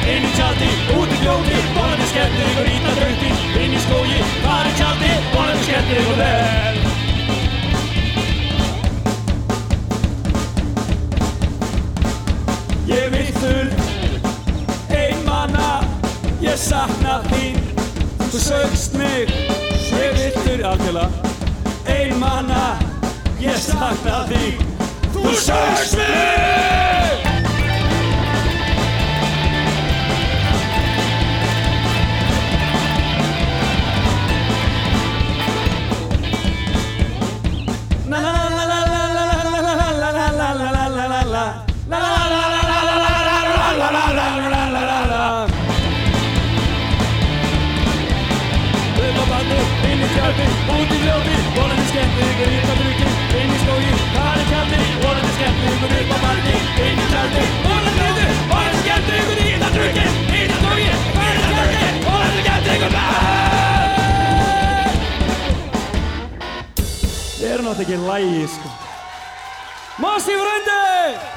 inn í tjaldi, út í fljóti, vonandi skemmtir ykkur illa drauti, inn í skógi, þar í tjaldi, vonandi skemmtir ykkur vel. Ég vittur, einmana, ég sakna þín, þú sögst mig, ég vittur algjörlega, einmana, ég sakna þín, þú sögst mig! Út í fljóti, vonandi skemmtir ykkur illa drukki, inn í skógi, þar í tjaldi, vonandi skemmtir ykkur upp á barni, inn í tjaldi, vonandi skemmtir ykkur illa drukki, inn í skógi, þar í tjaldi, vonandi skemmtir ykkur vel. Þið eru náttúrulega ekki lægi, sko. Massív röndi!